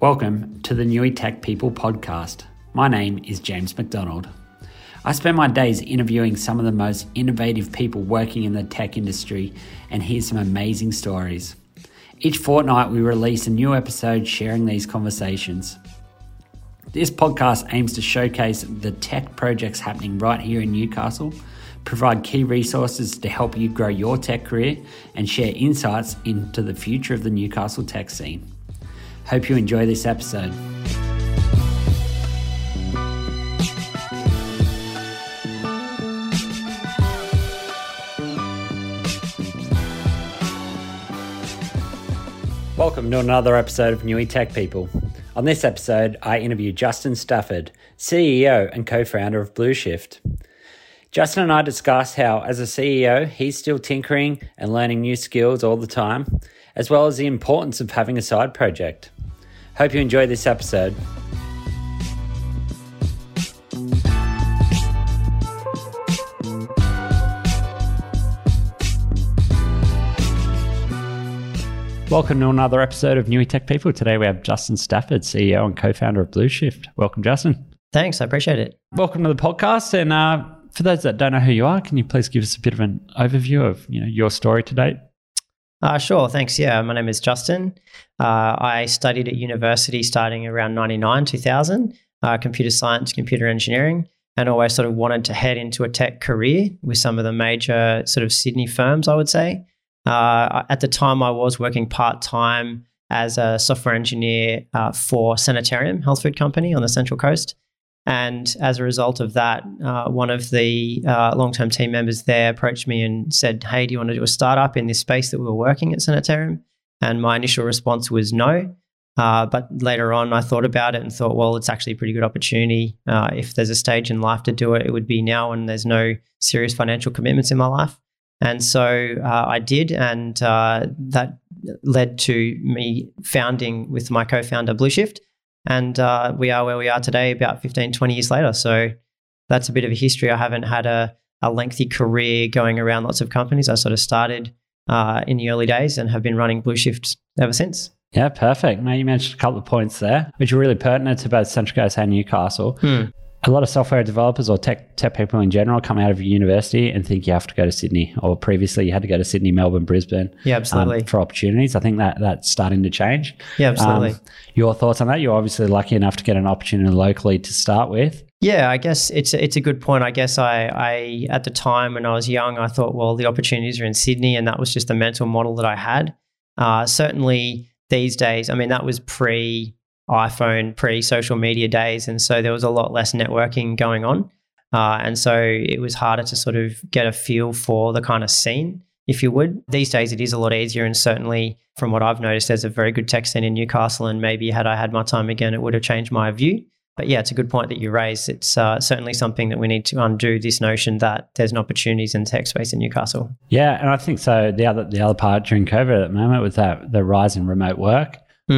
Welcome to the Newey Tech People podcast. My name is James McDonald. I spend my days interviewing some of the most innovative people working in the tech industry and hear some amazing stories. Each fortnight we release a new episode sharing these conversations. This podcast aims to showcase the tech projects happening right here in Newcastle, provide key resources to help you grow your tech career, and share insights into the future of the Newcastle tech scene. Hope you enjoy this episode. Welcome to another episode of Newey Tech People. On this episode, I interview Justin Stafford, CEO and co-founder of Blueshift. Justin and I discuss how, as a CEO, he's still tinkering and learning new skills all the time, as well as the importance of having a side project. Hope you enjoy this episode. Welcome to another episode of Newey Tech People. Today we have Justin Stafford, CEO and co-founder of Blueshift. Welcome, Justin. Thanks, I appreciate it. Welcome to the podcast. And for those that don't know who you are, can you please give us a bit of an overview of your story to date? Sure, thanks. Yeah, my name is Justin. I studied at university starting around 99, 2000, computer science, computer engineering, and always sort of wanted to head into a tech career with some of the major sort of Sydney firms, I would say. At the time, I was working part-time as a software engineer for Sanitarium health food company on the Central Coast. And as a result of that, one of the long-term team members there approached me and said, "Hey, do you want to do a startup in this space that we were working at Sanitarium?" And my initial response was no. But later on, I thought about it and thought, well, it's actually a pretty good opportunity. If there's a stage in life to do it, it would be now when there's no serious financial commitments in my life. And so I did, and that led to me founding with my co-founder Blueshift. And we are where we are today about 15, 20 years later. So that's a bit of a history. I haven't had a lengthy career going around lots of companies. I sort of started in the early days and have been running Blueshift ever since. Yeah, perfect. Now, you mentioned a couple of points there, which are really pertinent to both Central Coast and Newcastle. A lot of software developers or tech people in general come out of university and think you have to go to Sydney, or previously you had to go to Sydney, Melbourne, Brisbane. Yeah, absolutely. For opportunities. I think that's starting to change. Yeah, absolutely. Your thoughts on that? You're obviously lucky enough to get an opportunity locally to start with. Yeah, I guess it's a good point. I guess I at the time when I was young, I thought, well, the opportunities are in Sydney, and that was just the mental model that I had. Certainly these days, I mean, that was pre-iPhone, pre-social media days. And so there was a lot less networking going on. And so it was harder to sort of get a feel for the kind of scene, if you would. These days it is a lot easier. And certainly from what I've noticed, there's a very good tech scene in Newcastle. And maybe had I had my time again, it would have changed my view. But yeah, it's a good point that you raised. It's certainly something that we need to undo, this notion that there's an opportunities in tech space in Newcastle. Yeah, and I think so. The other part during COVID at the moment was that the rise in remote work.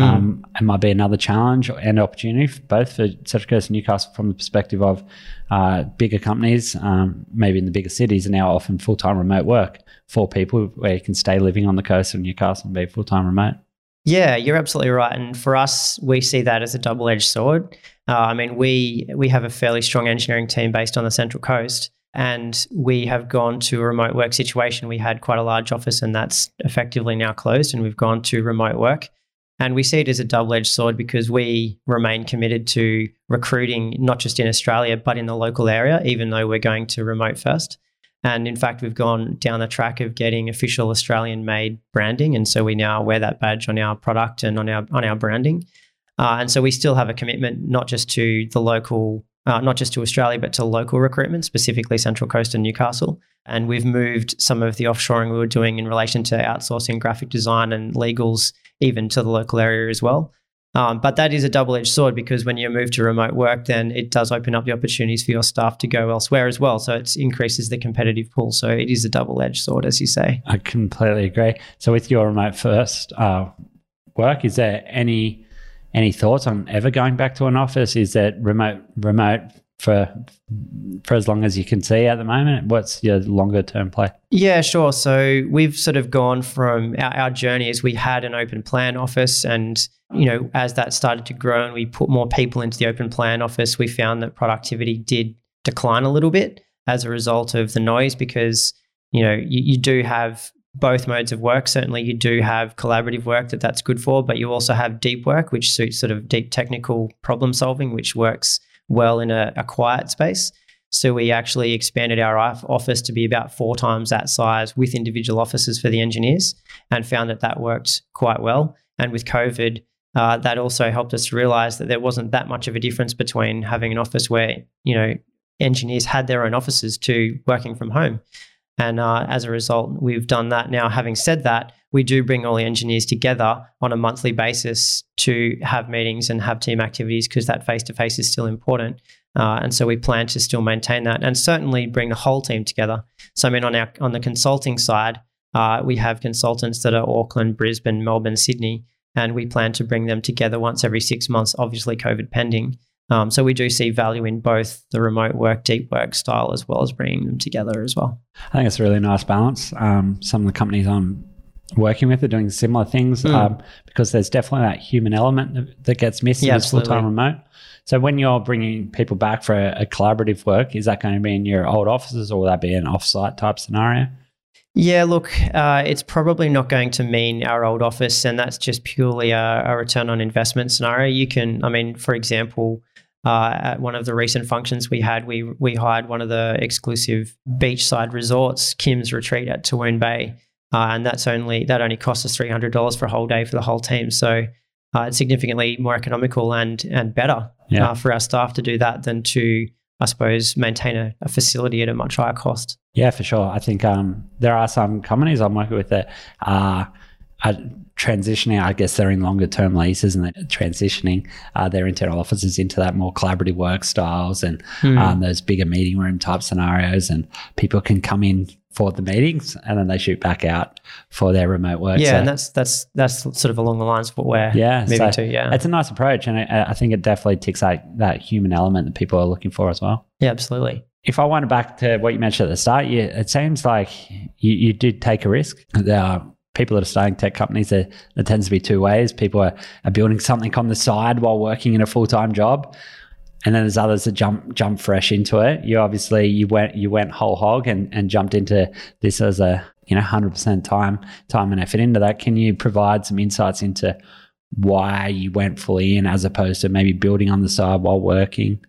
It might be another challenge and opportunity both for Central Coast and Newcastle from the perspective of bigger companies, maybe in the bigger cities, are now offering full-time remote work for people where you can stay living on the coast of Newcastle and be full-time remote. Yeah, you're absolutely right. And for us, we see that as a double-edged sword. I mean, we have a fairly strong engineering team based on the Central Coast, and we have gone to a remote work situation. We had quite a large office, and that's effectively now closed, and we've gone to remote work. And we see it as a double-edged sword because we remain committed to recruiting, not just in Australia, but in the local area, even though we're going to remote first. And in fact, we've gone down the track of getting official Australian-made branding. And so we now wear that badge on our product and on our branding. And so we still have a commitment, not just to the local, not just to Australia, but to local recruitment, specifically Central Coast and Newcastle. And we've moved some of the offshoring we were doing in relation to outsourcing graphic design and legals even to the local area as well. But that is a double-edged sword because when you move to remote work, then it does open up the opportunities for your staff to go elsewhere as well. So it increases the competitive pool. So it is a double-edged sword, as you say. I completely agree. So with your remote first work, is there any thoughts on ever going back to an office? Is that remote for as long as you can see at the moment? What's your longer term play? Yeah, sure. So we've sort of gone from our journey as we had an open plan office, and as that started to grow and we put more people into the open plan office, we found that productivity did decline a little bit as a result of the noise, because you do have both modes of work. Certainly you do have collaborative work that's good for, but you also have deep work, which suits sort of deep technical problem solving, which works well in a quiet space. So we actually expanded our office to be about 4 times that size with individual offices for the engineers, and found that worked quite well. And with COVID, that also helped us realize that there wasn't that much of a difference between having an office where, engineers had their own offices to working from home. And as a result, we've done that. Now, having said that, we do bring all the engineers together on a monthly basis to have meetings and have team activities, because that face-to-face is still important. And so we plan to still maintain that, and certainly bring the whole team together. So I mean, on the consulting side, we have consultants that are Auckland, Brisbane, Melbourne, Sydney, and we plan to bring them together once every 6 months, obviously COVID pending. So we do see value in both the remote work, deep work style, as well as bringing them together as well. I think it's a really nice balance. Some of the companies I'm working with are doing similar things because there's definitely that human element that gets missing in full-time remote. So when you're bringing people back for a collaborative work, is that going to be in your old offices, or will that be an off-site type scenario? Yeah, look, it's probably not going to mean our old office, and that's just purely a return on investment scenario. You can, for example, at one of the recent functions we had, we hired one of the exclusive beachside resorts, Kim's Retreat at Tawoon Bay, and that only cost us $300 for a whole day for the whole team. So it's significantly more economical and better for our staff to do that than to, I suppose, maintain a facility at a much higher cost. Yeah, for sure. I think there are some companies I'm working with that are transitioning. I guess they're in longer term leases, and they're transitioning their internal offices into that more collaborative work styles and those bigger meeting room type scenarios, and people can come in for the meetings and then they shoot back out for their remote work. Yeah, and that's sort of along the lines of what we're moving to. Yeah, it's a nice approach, and I think it definitely ticks that human element that people are looking for as well. Yeah, absolutely. If I went back to what you mentioned at the start, it seems like you did take a risk. There are people that are starting tech companies, there tends to be 2 ways. People are building something on the side while working in a full-time job. And then there's others that jump fresh into it. You went whole hog and jumped into this as a 100% time and effort into that. Can you provide some insights into why you went fully in as opposed to maybe building on the side while working?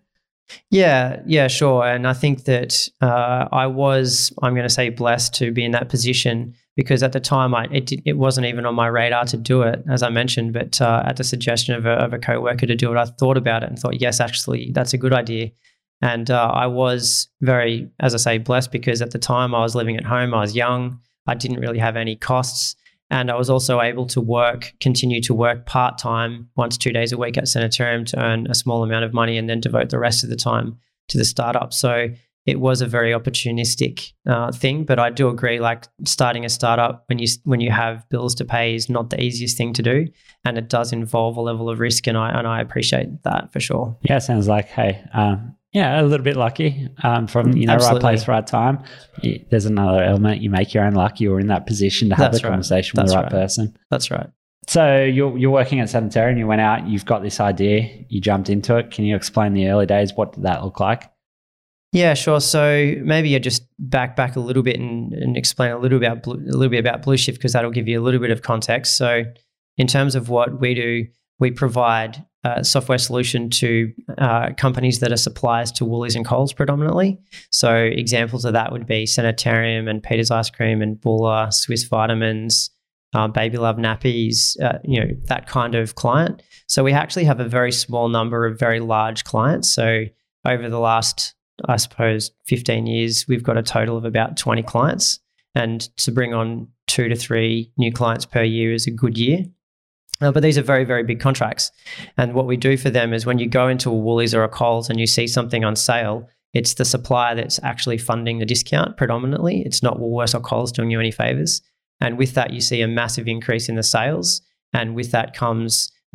Yeah, sure. And I think that I'm going to say blessed to be in that position, because at the time it wasn't even on my radar to do it, as I mentioned, but at the suggestion of a co-worker to do it, I thought about it and thought, yes, actually, that's a good idea. And I was very, as I say, blessed, because at the time I was living at home, I was young, I didn't really have any costs. And I was also able to continue to work part-time 1 to 2 days a week at Sanitarium to earn a small amount of money, and then devote the rest of the time to the startup. So it was a very opportunistic thing, but I do agree, like, starting a startup when you have bills to pay is not the easiest thing to do, and it does involve a level of risk, and I appreciate that for sure. Yeah, sounds like, hey, a little bit lucky from right place, right time. There's another element. You make your own luck. You were in that position to have the conversation with the right person. That's right. So you're working at Sanitarium. You went out. You've got this idea. You jumped into it. Can you explain the early days? What did that look like? Yeah, sure. So maybe I just back a little bit and explain a little bit about Blueshift, because that'll give you a little bit of context. So in terms of what we do, we provide a software solution to companies that are suppliers to Woolies and Coles predominantly. So examples of that would be Sanitarium and Peter's Ice Cream and Bulla, Swiss Vitamins, Baby Love nappies, that kind of client. So we actually have a very small number of very large clients. So over the last, I suppose, 15 years, we've got a total of about 20 clients. And to bring on 2 to 3 new clients per year is a good year. But these are very, very big contracts. And what we do for them is, when you go into a Woolies or a Coles and you see something on sale, it's the supplier that's actually funding the discount predominantly. It's not Woolworths or Coles doing you any favors. And with that, you see a massive increase in the sales. And with that comes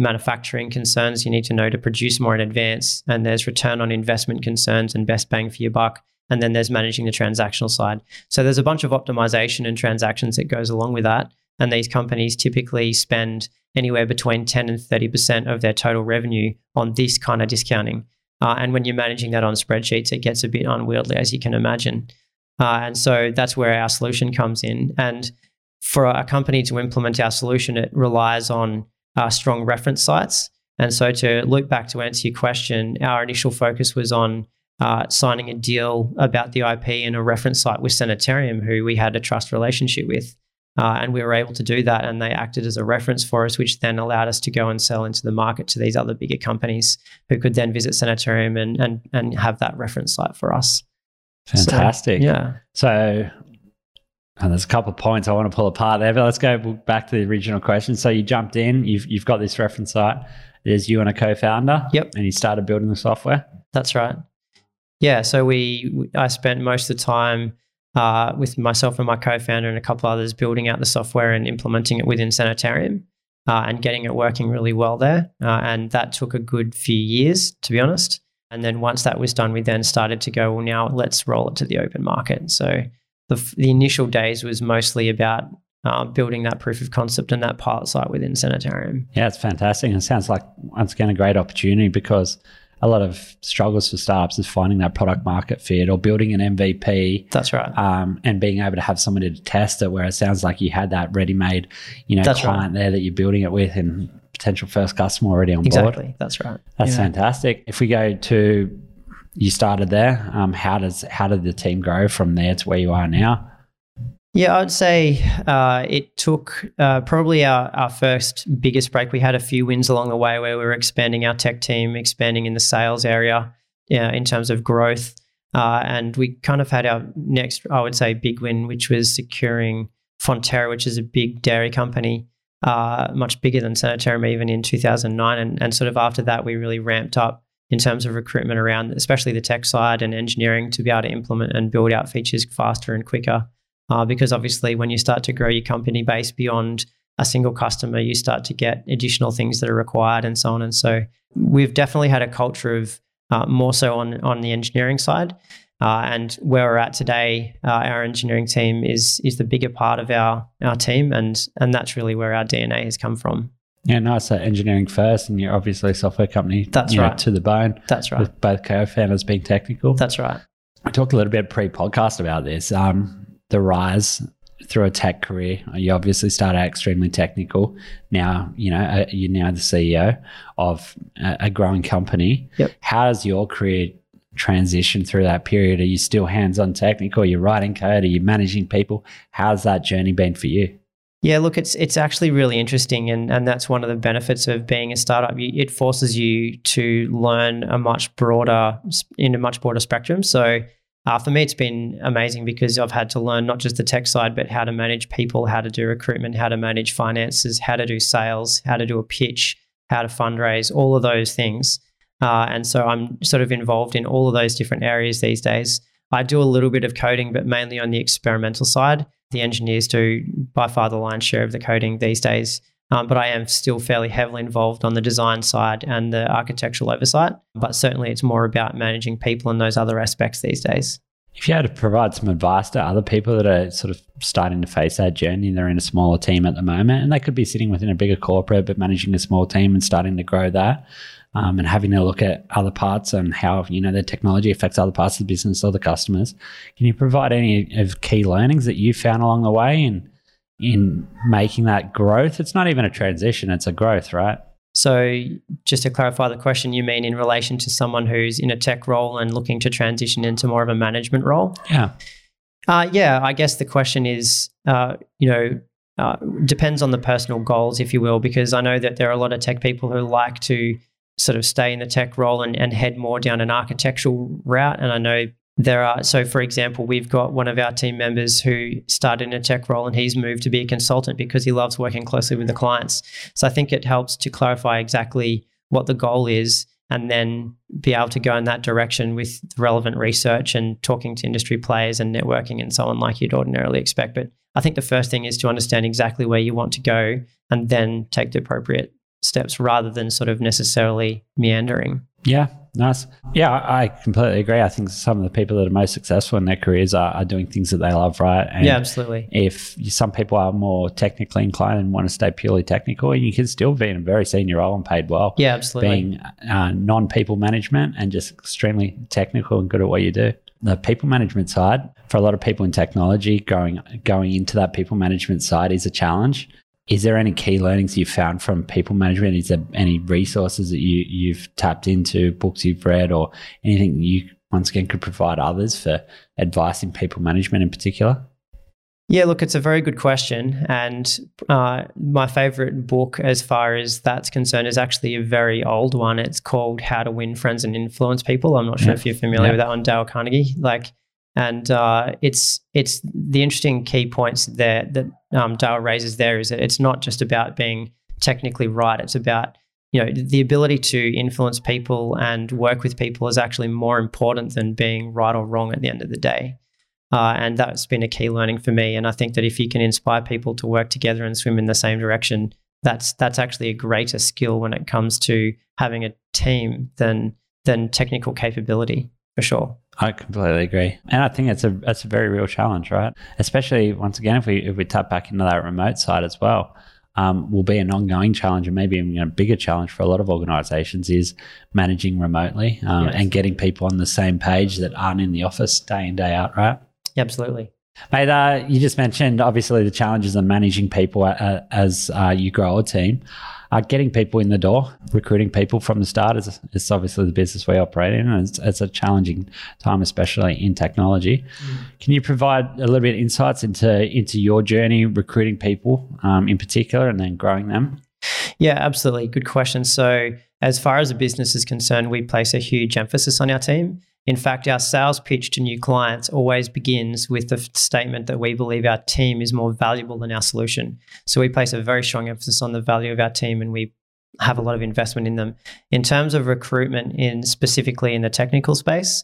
manufacturing concerns you need to know to produce more in advance. And there's return on investment concerns and best bang for your buck. And then there's managing the transactional side. So there's a bunch of optimization and transactions that goes along with that. And these companies typically spend anywhere between 10 and 30% of their total revenue on this kind of discounting. And when you're managing that on spreadsheets, it gets a bit unwieldy, as you can imagine. And so that's where our solution comes in. And for a company to implement our solution, it relies on strong reference sites. And so to loop back to answer your question, our initial focus was on signing a deal about the IP and a reference site with Sanitarium, who we had a trust relationship with. And we were able to do that, and they acted as a reference for us, which then allowed us to go and sell into the market to these other bigger companies who could then visit Sanitarium and have that reference site for us. Fantastic. So, yeah. So there's a couple of points I want to pull apart there, but let's go back to the original question. So you jumped in, you've got this reference site. There's you and a co-founder. Yep. And you started building the software. That's right. Yeah. So I spent most of the time with myself and my co-founder and a couple others building out the software and implementing it within Sanitarium and getting it working really well there. And that took a good few years, to be honest. And then once that was done, we then started to go, well, now let's roll it to the open market. So the initial days was mostly about building that proof of concept and that pilot site within Sanitarium. Yeah, it's fantastic. And it sounds like, once again, a great opportunity, because a lot of struggles for startups is finding that product market fit or building an MVP. That's right. And being able to have somebody to test it, where it sounds like you had that ready-made, That's client there that you're building it with and potential first customer already on board. Exactly. That's right. That's fantastic. If we go to, you started there, how did the team grow from there to where you are now? Yeah, I'd say it took probably our first biggest break. We had a few wins along the way where we were expanding our tech team, expanding in the sales area in terms of growth. And we kind of had our next, I would say, big win, which was securing Fonterra, which is a big dairy company, much bigger than Sanitarium even in 2009. And sort of after that, we really ramped up in terms of recruitment around, especially the tech side and engineering, to be able to implement and build out features faster and quicker. Because obviously when you start to grow your company base beyond a single customer, you start to get additional things that are required and so on. And so we've definitely had a culture of more so on the engineering side. And where we're at today, our engineering team is the bigger part of our team. And that's really where our DNA has come from. Yeah, nice. So engineering first, and you're obviously a software company. That's right. To the bone. That's right. With both co-founders being technical. That's right. I talked a little bit pre-podcast about this. The rise through a tech career. You obviously started out extremely technical. Now, you're now the CEO of a growing company. Yep. How does your career transition through that period? Are you still hands-on technical? Are you writing code? Are you managing people? How's that journey been for you? Yeah, look, it's actually really interesting, and that's one of the benefits of being a startup. It forces you to learn in a much broader spectrum. So for me, it's been amazing because I've had to learn not just the tech side, but how to manage people, how to do recruitment, how to manage finances, how to do sales, how to do a pitch, how to fundraise, all of those things. And so I'm sort of involved in all of those different areas these days. I do a little bit of coding, but mainly on the experimental side. The engineers do by far the lion's share of the coding these days. But I am still fairly heavily involved on the design side and the architectural oversight. But certainly it's more about managing people and those other aspects these days. If you had to provide some advice to other people that are sort of starting to face that journey, they're in a smaller team at the moment, and they could be sitting within a bigger corporate, but managing a small team and starting to grow that, and having to look at other parts and how, their technology affects other parts of the business or the customers. Can you provide any of key learnings that you found along the way in making that growth? It's not even a transition, it's a growth, right? So just to clarify the question, you mean in relation to someone who's in a tech role and looking to transition into more of a management role? Yeah. I guess the question is, depends on the personal goals, if you will, because I know that there are a lot of tech people who like to sort of stay in the tech role and head more down an architectural route. And I know so for example, we've got one of our team members who started in a tech role and he's moved to be a consultant because he loves working closely with the clients. So I think it helps to clarify exactly what the goal is and then be able to go in that direction with relevant research and talking to industry players and networking and so on like you'd ordinarily expect. But I think the first thing is to understand exactly where you want to go and then take the appropriate steps rather than sort of necessarily meandering. Yeah, nice. Yeah, I completely agree. I think some of the people that are most successful in their careers are doing things that they love, right? And yeah, absolutely. If some people are more technically inclined and want to stay purely technical, you can still be in a very senior role and paid well. Yeah, absolutely. Being non-people management and just extremely technical and good at what you do. The people management side, for a lot of people in technology, going into that people management side is a challenge. Is there any key learnings you've found from people management? Is there any resources that you've tapped into, books you've read, or anything that you, once again, could provide others for advice in people management in particular? Yeah, look, it's a very good question. And my favorite book as far as that's concerned is actually a very old one. It's called How to Win Friends and Influence People. I'm not sure if you're familiar with that one, Dale Carnegie. It's the interesting key points there that Dale raises there is that it's not just about being technically right. It's about, the ability to influence people and work with people is actually more important than being right or wrong at the end of the day. And that's been a key learning for me. And I think that if you can inspire people to work together and swim in the same direction, that's actually a greater skill when it comes to having a team than technical capability, for sure. I completely agree. And I think that's a very real challenge, right? Especially, once again, if we tap back into that remote side as well, will be an ongoing challenge, and maybe even a bigger challenge for a lot of organizations is managing remotely and getting people on the same page that aren't in the office day in, day out, right? Absolutely. Mate, you just mentioned obviously the challenges of managing people as you grow a team. Getting people in the door, recruiting people from the start is obviously the business we operate in, and it's a challenging time, especially in technology. Can you provide a little bit of insights into your journey recruiting people in particular and then growing them? Yeah, absolutely. Good question. So as far as a business is concerned, we place a huge emphasis on our team. In fact, our sales pitch to new clients always begins with the statement that we believe our team is more valuable than our solution. So we place a very strong emphasis on the value of our team, and we have a lot of investment in them. In terms of recruitment, specifically in the technical space,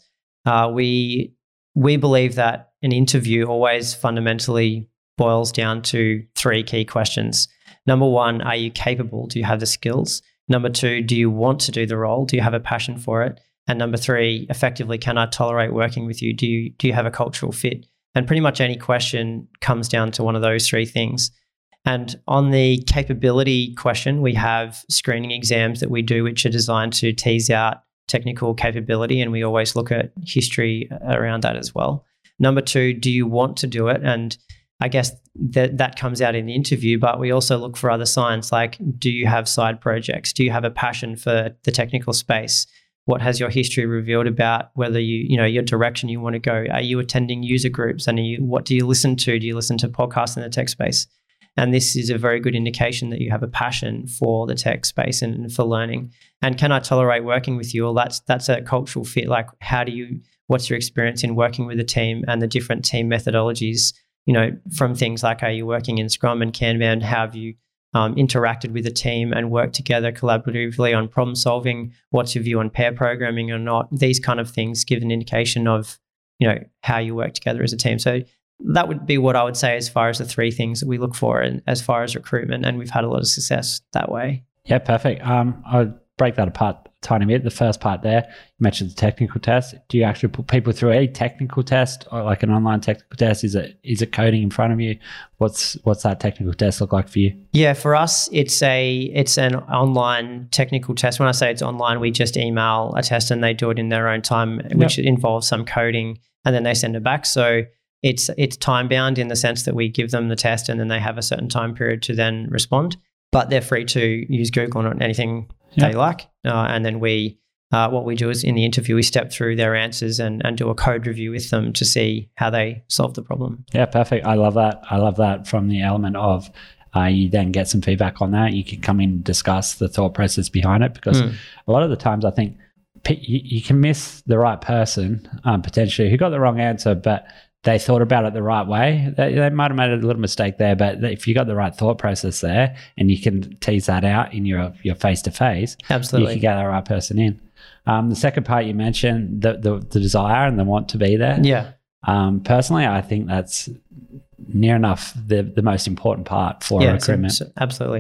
we believe that an interview always fundamentally boils down to three key questions. Number one, are you capable? Do you have the skills? Number two, do you want to do the role? Do you have a passion for it? And number three, effectively, can I tolerate working with you? Do you have a cultural fit? And pretty much any question comes down to one of those three things. And on the capability question, we have screening exams that we do, which are designed to tease out technical capability. And we always look at history around that as well. Number two, do you want to do it? And I guess that comes out in the interview, but we also look for other signs like, do you have side projects? Do you have a passion for the technical space? What has your history revealed about whether your direction you want to go? Are you attending user groups? And what do you listen to? Do you listen to podcasts in the tech space? And this is a very good indication that you have a passion for the tech space and for learning. And can I tolerate working with you? Well, that's a cultural fit. Like, what's your experience in working with a team and the different team methodologies? From things like, are you working in Scrum and Kanban? How have you interacted with a team and worked together collaboratively on problem solving? What's your view on pair programming or not? These kind of things give an indication of, how you work together as a team. So that would be what I would say as far as the three things that we look for and as far as recruitment, and we've had a lot of success that way. Yeah, perfect. I'll break that apart a tiny bit. The first part there, you mentioned the technical test. Do you actually put people through a technical test, or like an online technical test? Is it coding in front of you? What's that technical test look like for you? Yeah, for us, it's an online technical test. When I say it's online, we just email a test and they do it in their own time, which involves some coding, and then they send it back. So it's time bound in the sense that we give them the test and then they have a certain time period to then respond. But they're free to use Google or anything they like. And then what we do is in the interview, we step through their answers and do a code review with them to see how they solve the problem. Yeah, perfect. I love that. I love that from the element of you then get some feedback on that. You can come in and discuss the thought process behind it, because a lot of the times I think you can miss the right person potentially who got the wrong answer, but they thought about it the right way. They might have made a little mistake there, but if you got the right thought process there and you can tease that out in your face-to-face, absolutely, you can get the right person in. The second part you mentioned, the desire and the want to be there. Yeah. Personally, I think that's near enough the most important part for recruitment. Absolutely.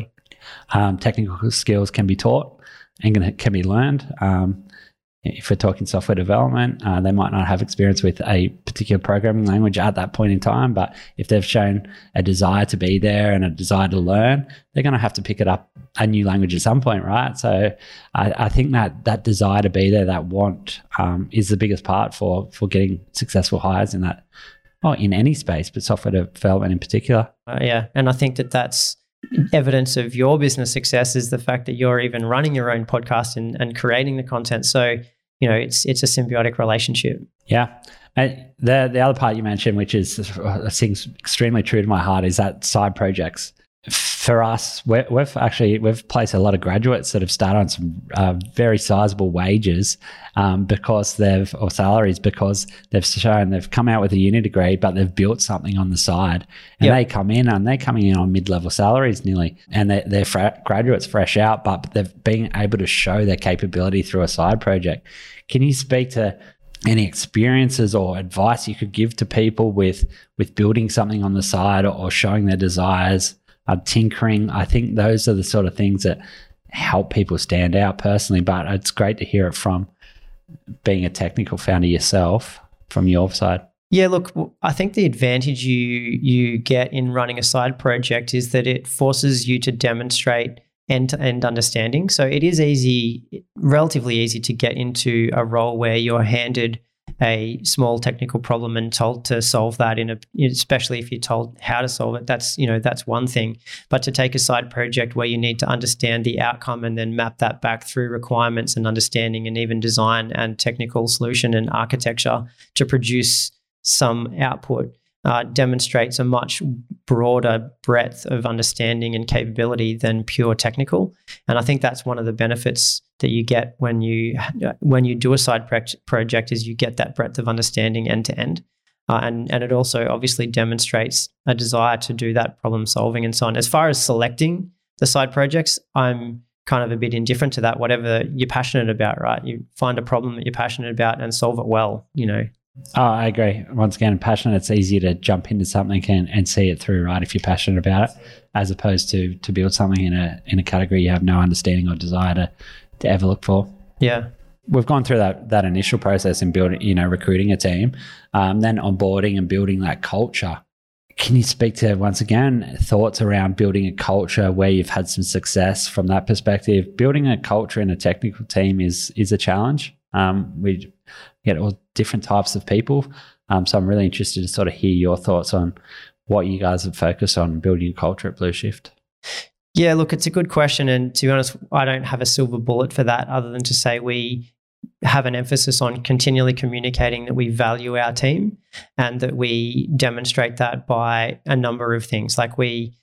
Technical skills can be taught and can be learned. If we're talking software development, they might not have experience with a particular programming language at that point in time, but if they've shown a desire to be there and a desire to learn, they're going to have to pick it up a new language at some point, right? So I think that desire to be there, that want, is the biggest part for getting successful hires in that, in any space, but software development in particular. Yeah, and I think that's evidence of your business success is the fact that you're even running your own podcast and creating the content. So, it's a symbiotic relationship. Yeah. The other part you mentioned, which is seems extremely true to my heart, is that side projects. For us, we've placed a lot of graduates that have started on some very sizable wages salaries because they've come out with a uni degree, but they've built something on the side, and they come in and they're coming in on mid-level salaries nearly, and they're graduates fresh out, but they've been able to show their capability through a side project. Can you speak to any experiences or advice you could give to people with building something on the side or showing their desires? Tinkering, I think those are the sort of things that help people stand out personally, but it's great to hear it from being a technical founder yourself, from your side. Yeah, look, I think the advantage you get in running a side project is that it forces you to demonstrate end-to-end understanding. So it is relatively easy to get into a role where you're handed a small technical problem and told to solve that especially if you're told how to solve it. That's one thing. But to take a side project where you need to understand the outcome and then map that back through requirements and understanding and even design and technical solution and architecture to produce some output demonstrates a much broader breadth of understanding and capability than pure technical. And I think that's one of the benefits that you get when you do a side project is you get that breadth of understanding end to end. And it also obviously demonstrates a desire to do that problem solving and so on. As far as selecting the side projects, I'm kind of a bit indifferent to that. Whatever you're passionate about, right? You find a problem that you're passionate about and solve it well, Oh, I agree. Once again, passionate, it's easier to jump into something and see it through, right, if you're passionate about it, as opposed to build something in a category you have no understanding or desire to ever look for. Yeah. We've gone through that initial process in building, recruiting a team, then onboarding and building that culture. Can you speak to, once again, thoughts around building a culture where you've had some success from that perspective? Building a culture in a technical team is a challenge. We get all different types of people. So I'm really interested to sort of hear your thoughts on what you guys have focused on building a culture at Blue Shift. Yeah, look, it's a good question. And to be honest, I don't have a silver bullet for that other than to say we have an emphasis on continually communicating that we value our team and that we demonstrate that by a number of things. Like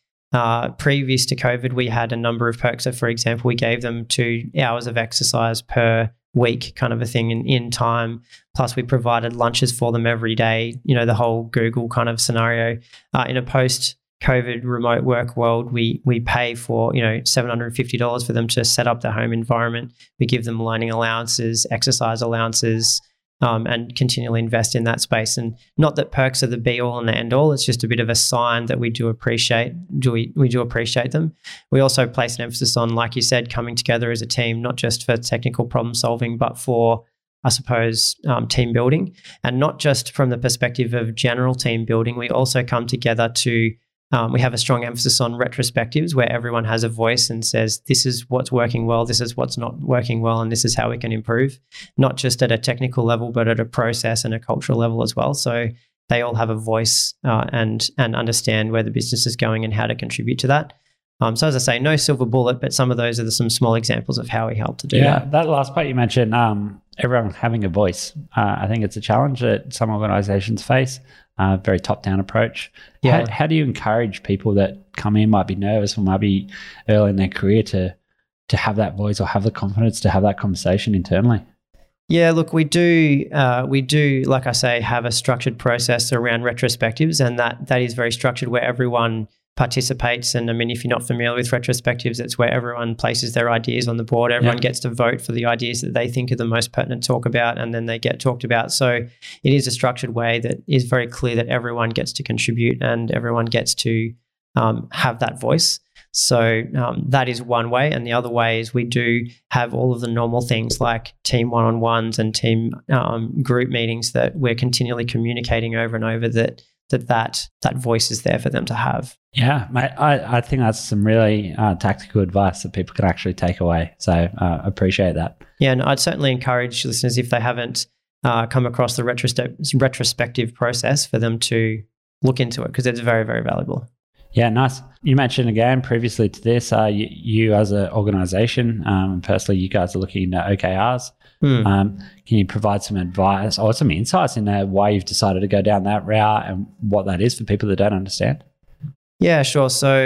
previous to COVID, we had a number of perks. So for example, we gave them 2 hours of exercise per week kind of a thing in time. Plus we provided lunches for them every day, the whole Google kind of scenario. In a post-COVID remote work world, we pay for, $750 for them to set up their home environment. We give them learning allowances, exercise allowances, and continually invest in that space. And not that perks are the be all and the end all. It's just a bit of a sign that we do appreciate. We do appreciate them. We also place an emphasis on, like you said, coming together as a team, not just for technical problem solving, but for, I suppose, team building. And not just from the perspective of general team building. We also come together to we have a strong emphasis on retrospectives where everyone has a voice and says, this is what's working well, this is what's not working well, and this is how we can improve, not just at a technical level, but at a process and a cultural level as well. So they all have a voice and understand where the business is going and how to contribute to that. So as I say, no silver bullet, but some of those are some small examples of how we help to do that. That last part you mentioned, everyone having a voice. I think it's a challenge that some organizations face. Very top-down approach. Yeah. How do you encourage people that come in, might be nervous or might be early in their career to have that voice or have the confidence to have that conversation internally? Yeah, look, we do, like I say, have a structured process around retrospectives, and that is very structured where everyone participates. And I mean, if you're not familiar with retrospectives, it's where everyone places their ideas on the board. Everyone gets to vote for the ideas that they think are the most pertinent to talk about, and then they get talked about. So it is a structured way that is very clear that everyone gets to contribute and everyone gets to have that voice. So that is one way. And the other way is we do have all of the normal things like team one-on-ones and team group meetings that we're continually communicating over and over that voice is there for them to have. Yeah, mate, I think that's some really tactical advice that people can actually take away. So appreciate that. Yeah, and I'd certainly encourage listeners, if they haven't come across the retrospective process, for them to look into it because it's very, very valuable. Yeah, nice. You mentioned again previously to this, you as an organization, personally, you guys are looking into OKRs. Can you provide some advice or some insights into why you've decided to go down that route and what that is for people that don't understand? Yeah, sure. So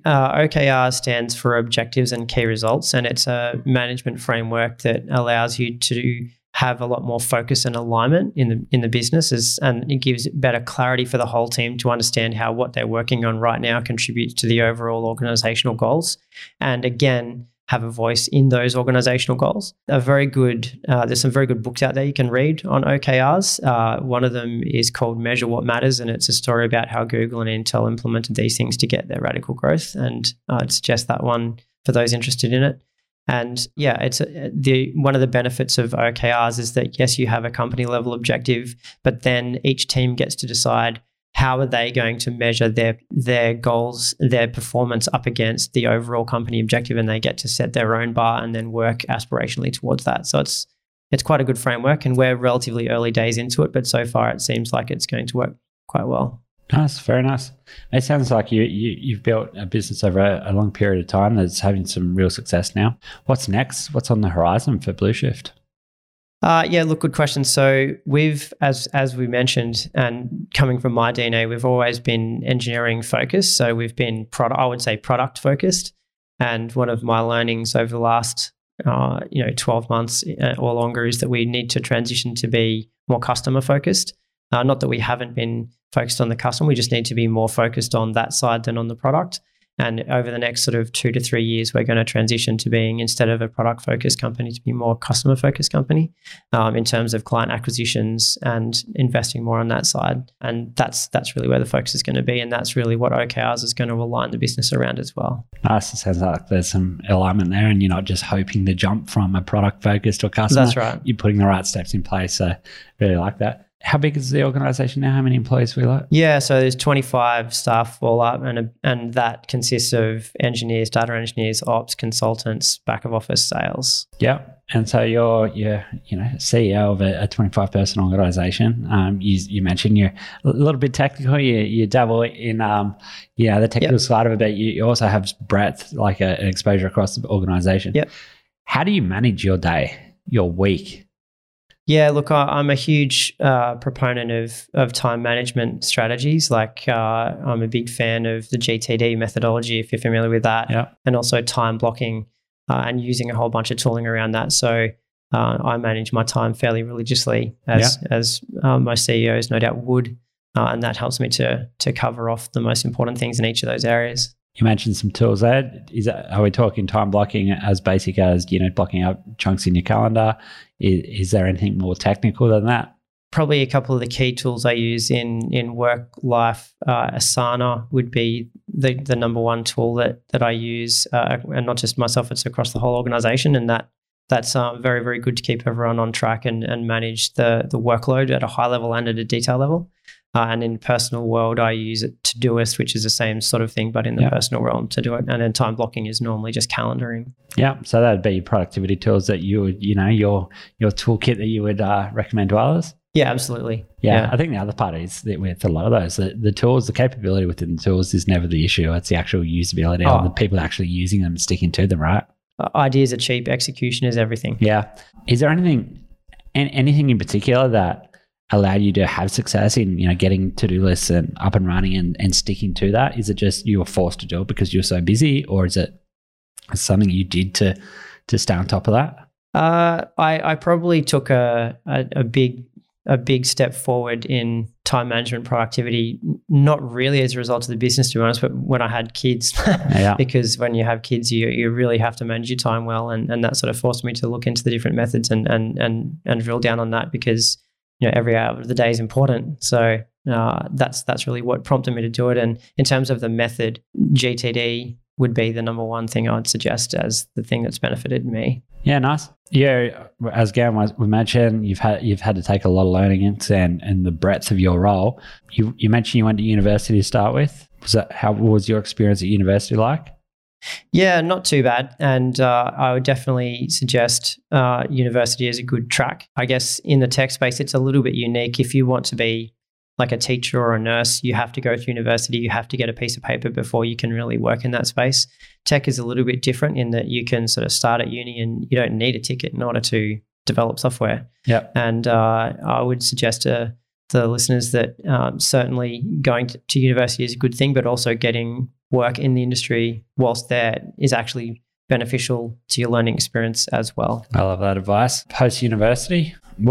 OKR stands for Objectives and Key Results, and it's a management framework that allows you to have a lot more focus and alignment in the business, and it gives better clarity for the whole team to understand how what they're working on right now contributes to the overall organizational goals. And again, have a voice in those organizational goals. There's some very good books out there you can read on OKRs. One of them is called Measure What Matters, and it's a story about how Google and Intel implemented these things to get their radical growth. And I'd suggest that one for those interested in it. And yeah, it's one of the benefits of OKRs is that yes, you have a company level objective, but then each team gets to decide how are they going to measure their goals, their performance up against the overall company objective, and they get to set their own bar and then work aspirationally towards that. So it's quite a good framework, and we're relatively early days into it, but so far it seems like it's going to work quite well. Nice, very nice. It sounds like you've built a business over a long period of time that's having some real success now. What's next? What's on the horizon for Blueshift? Yeah, look, good question. So we've, as we mentioned, and coming from my DNA, we've always been engineering focused. So we've been product focused. And one of my learnings over the last 12 months or longer is that we need to transition to be more customer focused. Not that we haven't been focused on the customer, we just need to be more focused on that side than on the product. And over the next sort of 2 to 3 years, we're going to transition to being, instead of a product-focused company, to be more customer-focused company in terms of client acquisitions and investing more on that side. And that's really where the focus is going to be. And that's really what OKRs is going to align the business around as well. Nice. It sounds like there's some alignment there, and you're not just hoping to jump from a product-focused to a customer. That's right. You're putting the right steps in place. So really like that. How big is the organization now? How many employees we like? Yeah, so there's 25 staff all up, and that consists of engineers, data engineers, ops, consultants, back of office, sales. Yeah, and so you're CEO of a 25-person organization. You mentioned you're a little bit technical. You dabble in the technical side of it, but you also have breadth, like an exposure across the organization. Yep. How do you manage your day, your week? Yeah, look, I'm a huge proponent of time management strategies. Like I'm a big fan of the GTD methodology, if you're familiar with that, and also time blocking and using a whole bunch of tooling around that. So I manage my time fairly religiously, as most CEOs no doubt would, and that helps me to cover off the most important things in each of those areas. You mentioned some tools there. Are we talking time blocking as basic as, blocking out chunks in your calendar? Is there anything more technical than that? Probably a couple of the key tools I use in work life. Asana would be the number one tool that I use, and not just myself, it's across the whole organization. And that's very, very good to keep everyone on track and manage the workload at a high level and at a detail level. And in the personal world, I use Todoist, which is the same sort of thing, but in the personal realm to do it. And then time blocking is normally just calendaring. Yeah. So that would be your productivity tools that you would, your toolkit that you would recommend to others? Yeah, absolutely. Yeah. I think the other part is that with a lot of those, the tools, the capability within the tools is never the issue. It's the actual usability of the people actually using them and sticking to them, right? Ideas are cheap. Execution is everything. Yeah. Is there anything in particular that allowed you to have success in getting to-do lists and up and running and sticking to that? Is it just you were forced to do it because you're so busy, or is it something you did to stay on top of that? I probably took a big step forward in time management productivity, not really as a result of the business, to be honest, but when I had kids. Because when you have kids, you really have to manage your time well, and that sort of forced me to look into the different methods and drill down on that, because every hour of the day is important. So that's really what prompted me to do it. And in terms of the method, GTD would be the number one thing I'd suggest as the thing that's benefited me. Yeah, nice. Yeah, as Gavin we mentioned, you've had to take a lot of learning into and the breadth of your role. You mentioned you went to university to start with. What was your experience at university like? Yeah, not too bad. And I would definitely suggest university is a good track. I guess in the tech space, it's a little bit unique. If you want to be like a teacher or a nurse, you have to go through university. You have to get a piece of paper before you can really work in that space. Tech is a little bit different in that you can sort of start at uni and you don't need a ticket in order to develop software. Yeah. And I would suggest to the listeners that certainly going to university is a good thing, but also getting work in the industry whilst there is actually beneficial to your learning experience as well. I love that advice. Post-university,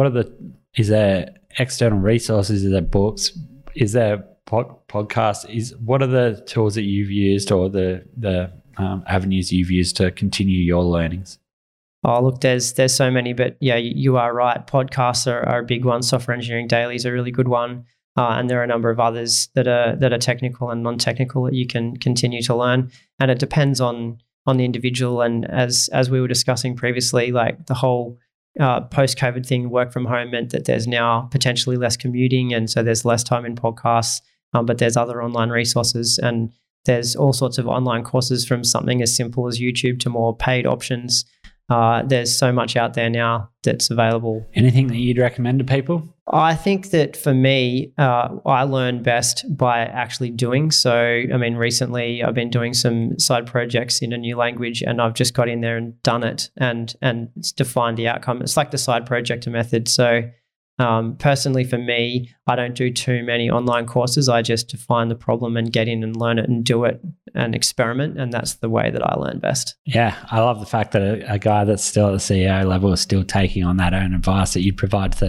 is there external resources? Is there books? Is there podcasts? What are the tools that you've used or the avenues you've used to continue your learnings? Oh, look, there's so many, but yeah, you are right. Podcasts are a big one. Software Engineering Daily is a really good one. And there are a number of others that are technical and non-technical that you can continue to learn. And it depends on the individual. And as we were discussing previously, like the whole post-COVID thing, work from home meant that there's now potentially less commuting, and so there's less time in podcasts. But there's other online resources, and there's all sorts of online courses from something as simple as YouTube to more paid options. There's so much out there now that's available. Anything that you'd recommend to people? I think that for me, I learn best by actually doing. So, I mean, recently I've been doing some side projects in a new language, and I've just got in there and done it and defined the outcome. It's like the side project method. So personally for me, I don't do too many online courses. I just define the problem and get in and learn it and do it and experiment. And that's the way that I learn best. Yeah. I love the fact that a guy that's still at the CEO level is still taking on that own advice that you'd provide to,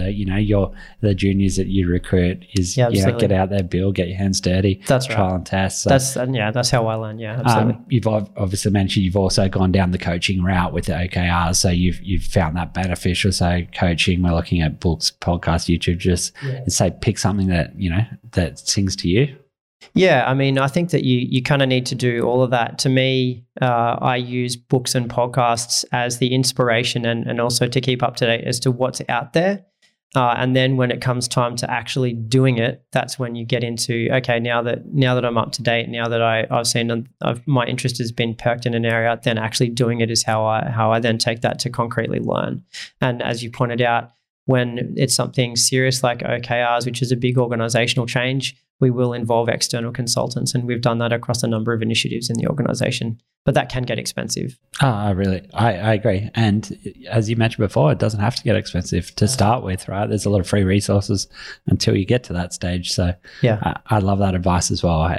the juniors that you recruit is, get out there, build, get your hands dirty. That's trial right. and test. So, that's how I learn. Yeah, absolutely. You've obviously mentioned you've also gone down the coaching route with the OKRs. So you've found that beneficial. So coaching, we're looking at books, podcasts, YouTube, just say pick something that, that sings to you. Yeah, I mean, I think that you kind of need to do all of that. To me, I use books and podcasts as the inspiration and also to keep up to date as to what's out there. And then when it comes time to actually doing it, that's when you get into, okay, now that I'm up to date, now that I've seen my interest has been perked in an area, then actually doing it is how I then take that to concretely learn. And as you pointed out, when it's something serious like OKRs, which is a big organizational change, we will involve external consultants, and we've done that across a number of initiatives in the organization. But that can get expensive. I agree. And as you mentioned before, it doesn't have to get expensive to start with, right? There's a lot of free resources until you get to that stage. So yeah, I love that advice as well.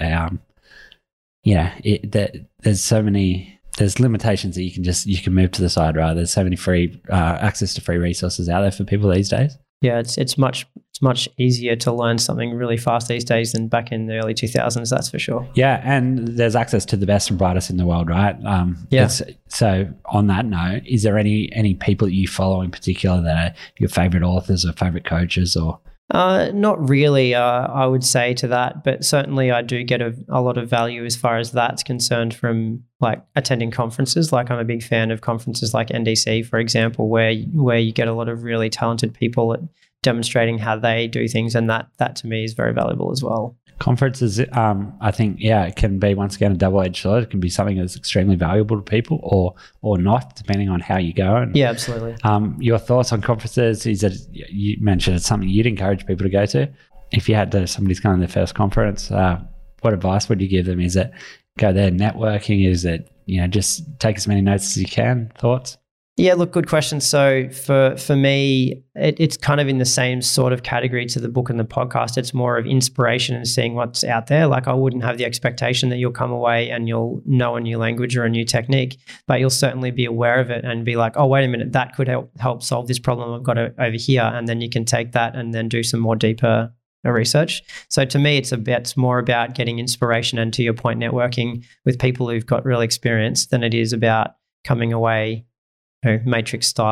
There's so many. There's limitations that you can move to the side, right? There's so many free access to free resources out there for people these days. Yeah, it's much easier to learn something really fast these days than back in the early 2000s. That's for sure. Yeah, and there's access to the best and brightest in the world, right? So on that note, is there any people that you follow in particular that are your favorite authors or favorite coaches or? Not really, I would say to that, but certainly I do get a lot of value as far as that's concerned from like attending conferences. Like I'm a big fan of conferences like NDC, for example, where you get a lot of really talented people at demonstrating how they do things, and that to me is very valuable as well. Conferences, I think, it can be, once again, a double-edged sword. It can be something that's extremely valuable to people or not, depending on how you go. And, yeah, absolutely. Your thoughts on conferences? Is that you mentioned it's something you'd encourage people to go to? If you had somebody's going to their first conference, what advice would you give them? Is it go there networking? Is it, just take as many notes as you can? Thoughts? Yeah, look, good question. So for me, it's kind of in the same sort of category to the book and the podcast. It's more of inspiration and seeing what's out there. Like I wouldn't have the expectation that you'll come away and you'll know a new language or a new technique, but you'll certainly be aware of it and be like, oh, wait a minute, that could help solve this problem I've got over here. And then you can take that and then do some more deeper research. So to me, it's more about getting inspiration and, to your point, networking with people who've got real experience than it is about coming away Matrix style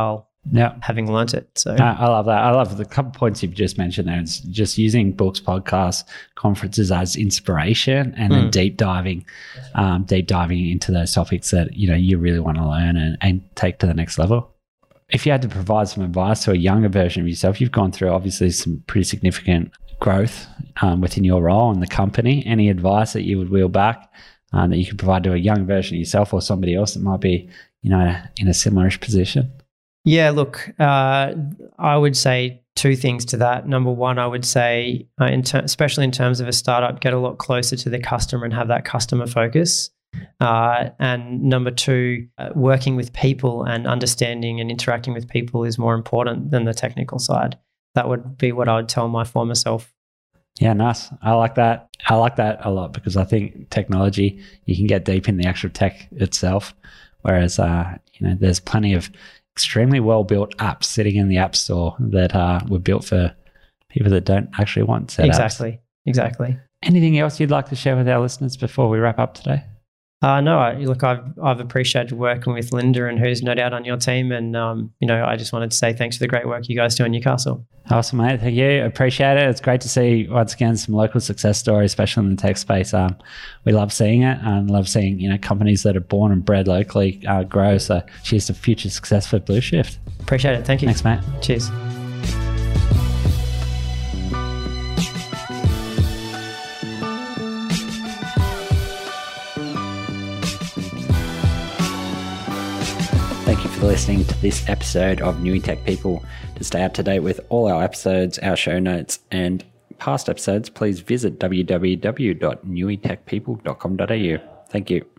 having learnt it. So I love that. I love the couple points you've just mentioned there. It's just using books, podcasts, conferences as inspiration, and then deep diving into those topics that you really want to learn and take to the next level. If you had to provide some advice to a younger version of yourself, you've gone through obviously some pretty significant growth within your role in the company. Any advice that you would wheel back that you could provide to a young version of yourself or somebody else that might be, in a similar-ish position? Yeah, look, I would say two things to that. Number one, I would say, especially in terms of a startup, get a lot closer to the customer and have that customer focus. And number two, working with people and understanding and interacting with people is more important than the technical side. That would be what I would tell my former self. Yeah, nice. I like that. I like that a lot because I think technology, you can get deep in the actual tech itself, whereas there's plenty of extremely well-built apps sitting in the App Store that were built for people that don't actually want set apps. Exactly. Anything else you'd like to share with our listeners before we wrap up today? No, I've appreciated working with Linda and who's no doubt on your team. And, I just wanted to say thanks for the great work you guys do in Newcastle. Awesome, mate. Thank you. Appreciate it. It's great to see, once again, some local success stories, especially in the tech space. We love seeing it and love seeing, companies that are born and bred locally grow. So cheers to future success for Blue Shift. Appreciate it. Thank you. Thanks, mate. Cheers. Thank you for listening to this episode of Newy Tech People. To stay up to date with all our episodes, our show notes, and past episodes, please visit www.newitechpeople.com.au. Thank you.